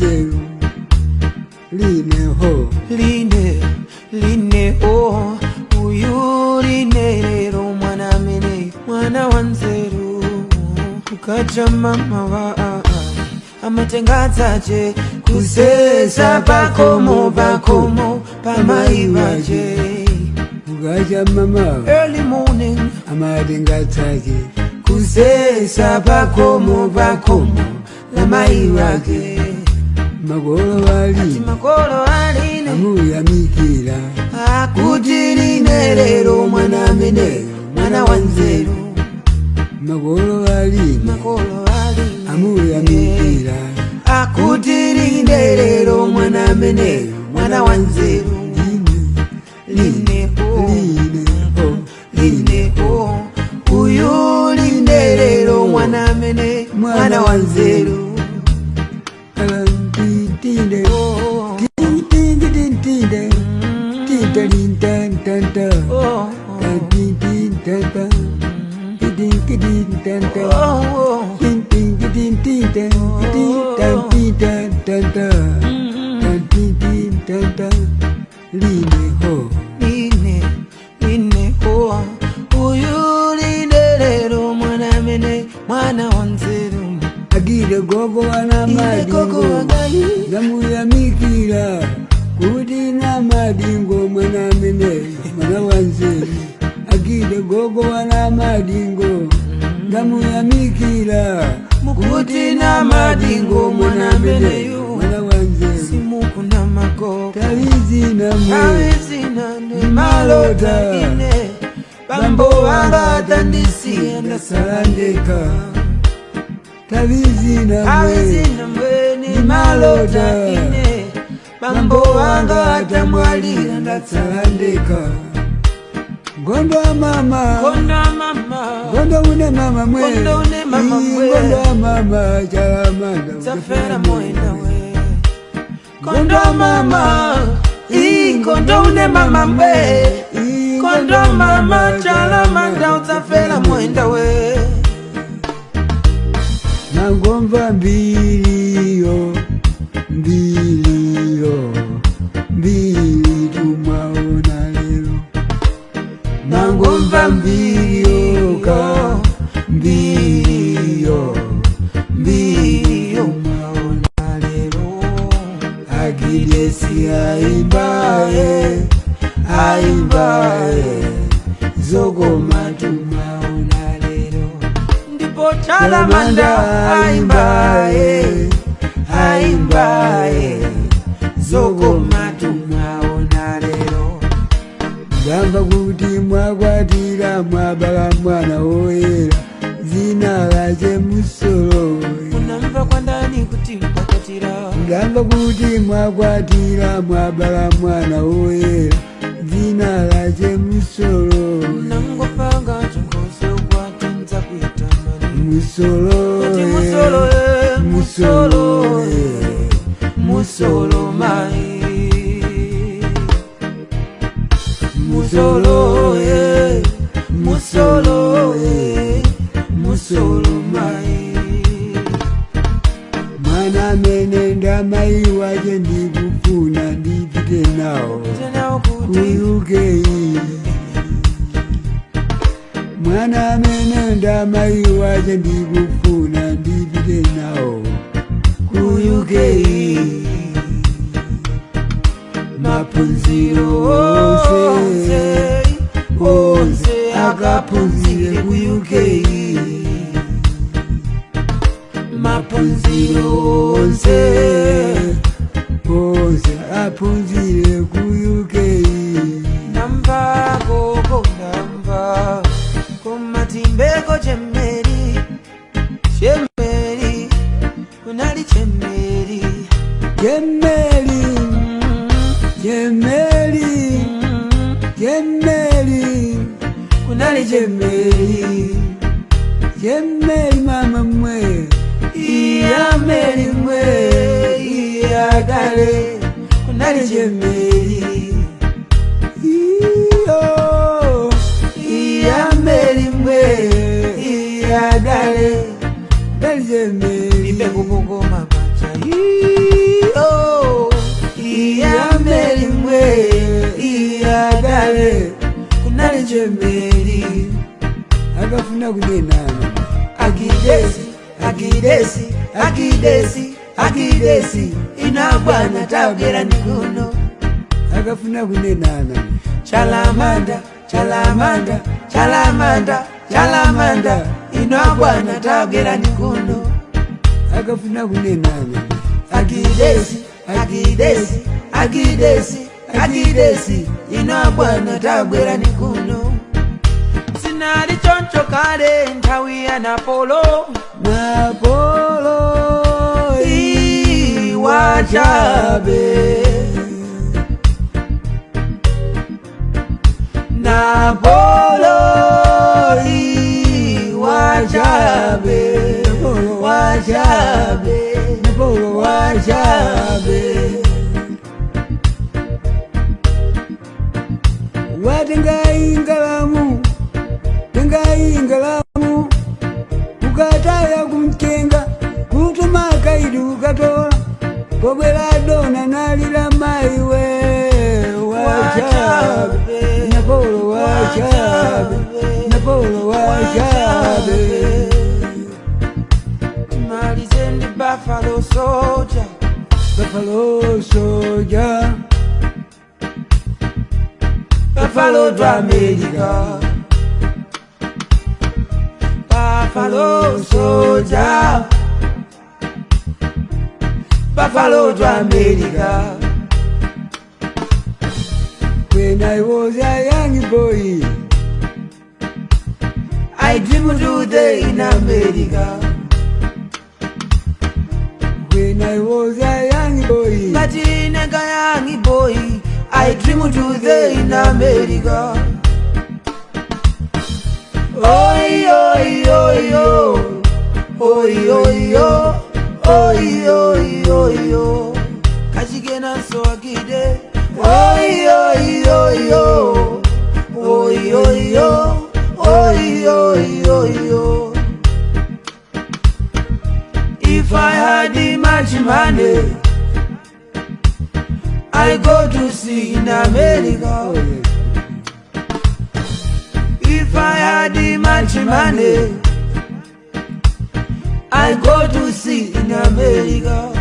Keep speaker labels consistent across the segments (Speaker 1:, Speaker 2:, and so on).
Speaker 1: wanzeru line ho
Speaker 2: line ho uyu line lero mwana amene mwana wanzeru ukaja mama wa amatenga tache kusesa pakomo pamai waje
Speaker 1: ukaja mama
Speaker 2: early morning
Speaker 1: amatenga tache
Speaker 2: kusesa pakomo lamai wake
Speaker 1: magolo
Speaker 2: aline
Speaker 1: amuyamikira
Speaker 2: akuti line lero mwana amene mwana wanzeru
Speaker 1: magolo aline amuyamikira
Speaker 2: akuti line lero mwana amene mwana wanzeru line ho uyu line lero mwana amene mwana wanzeru
Speaker 1: line
Speaker 2: ho uyu line lero mwana amene mwana wanzeru
Speaker 1: agire gogo wana madingo namuyamikira kuti na madingo mwana amene mwana wanzeru agire gogo wana madingo namuyamikira
Speaker 2: kuti na madingo mwana amene
Speaker 1: mwana wanzeru
Speaker 2: simukuna mago
Speaker 1: talizina
Speaker 2: ni malota ine bambo wanga tandisiye
Speaker 1: ndasalandeka talizina
Speaker 2: ni malota ine bambo wanga tamwalira
Speaker 1: ndasalandeka gondo mama gondo une mama mwe gondo mama chalamanda
Speaker 2: tafera moenda we gondo mama gondo une mama mwe gondo mama chalamanda utafera moenda we
Speaker 1: nangomva mbiliyo tumaona lero nangomva mbiliyo
Speaker 2: tumaona lero
Speaker 1: agidesi aimbaye zogoma tumaona lero
Speaker 2: ndipo chalamanda aimbaye zogoma tumaona lero
Speaker 1: gamba kuti mwakwatira mwabala mwana woyera zina lache musolo
Speaker 2: unamva kwa ndani kuti mwakwatira
Speaker 1: gamba kuti mwakwatira mwabala mwana woyera zina lache musolo
Speaker 2: nangopanga chongoze ukwatunza kuitamani musolo mai musolo mai
Speaker 1: mwana amene ndamai wache ndikufuna ndipite nawo kuyuke mwana amene ndamai wache ndikufuna ndipite nawo kuyuke
Speaker 2: mapunziro onse akapunzire ku UK mapunziro onse
Speaker 1: apunzire ku UK
Speaker 2: namba kumatimbeko chemeri kunali chemeri kunali
Speaker 1: chemeri mama mwe
Speaker 2: iya meri mwe iya dale kunali chemeri iya meri mwe iya dale
Speaker 1: chemeri
Speaker 2: ibe kubongoma bacha
Speaker 1: akafuna kunenana
Speaker 2: Akidesi, akidesi, akidesi, akidesi inagwana tabwera nikuno
Speaker 1: akafuna kunenana
Speaker 2: Chalamanda, chalamanda, chalamanda, chalamanda inagwana tabwera nikuno
Speaker 1: akafuna kunenana
Speaker 2: Akidesi, akidesi, akidesi, akidesi inagwana tabwera nikuno Sinali choncho kale nthawi ya Napolo Iwachabe Napolo Iwachabe Wachabe
Speaker 1: Napolo wachabe watengaingalamu tengaingalamu ukataya kumtenga kutuma kaidi ukatola kobwela dona nalila maiwe wachabe Napolo wachabe Napolo wachabe
Speaker 2: Tumalize Buffalo soldier
Speaker 1: Buffalo soldier
Speaker 2: Buffalo to America Buffalo soldier Buffalo to America
Speaker 1: When I was a young boy
Speaker 2: I dreamed today in America
Speaker 1: When I was a young boy
Speaker 2: Latinega young boy I dream today in America Oi, oi, oi, oi Oi, oi, oi Oi, oi, oi, oi Kashigena so akide Oi, oi, oi, oi Oi, oi, oi Oi, oi, oi, oi If I had much money I go to see in America. If I had much money, I go to see in America.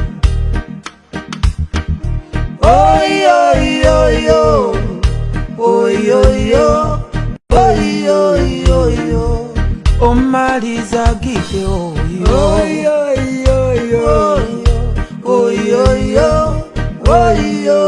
Speaker 2: Oi, oi, oi, oi, oi, oi, oi, oi, oi, oi. Oh, Marisa, give you
Speaker 1: Oi, oi, oi, oi,
Speaker 2: oi, oi, oi, oi, oi.